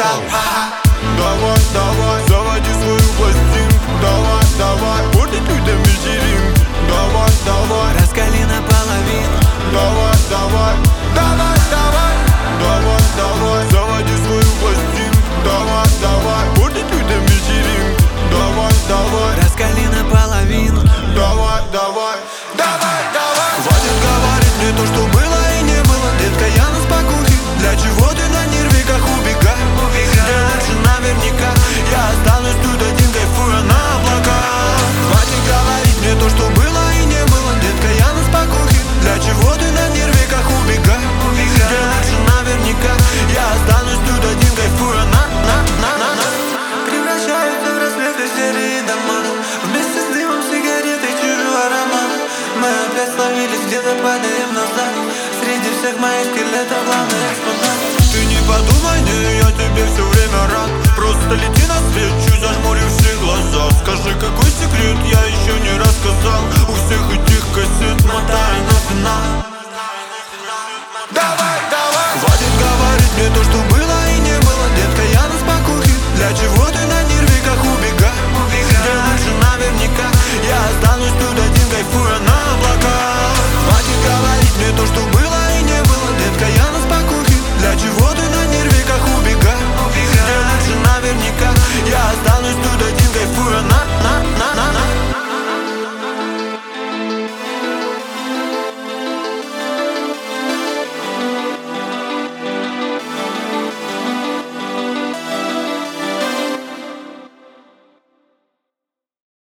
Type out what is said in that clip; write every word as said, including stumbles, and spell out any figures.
Давай, давай, заводи свою пластинку. Давай, давай, портить людям вечеринку. Давай, давай, раскали наполовину. давай, давай, давай, давай, давай, давай, заводи свою пластинку. Давай, давай, портить людям вечеринку. Давай, давай, Раскали наполовину. давай, давай, давай, давай. Хватит говорить мне то, что было и не было. Детка, я на спокухе. Для чего ты на нервиках убегай? Где лучше наверняка. Я останусь тут один, кайфуя на облаках. Хватит говорить мне то, что было и не было. Детка, я на спокухе. Для чего ты на нервиках убегай? Где лучше наверняка. Я останусь тут один, кайфуя на, на, на, на, на. Превращаются в рассветы серые дома. Вместе с дымом сигареты чужой аромат. Мы опять словились, где-то падаем назад. Среди всех моих скелетов главный экспонат. Ты не подумай, не, я тебе все время рад. Просто лети навстречу, зажмуривши глаза.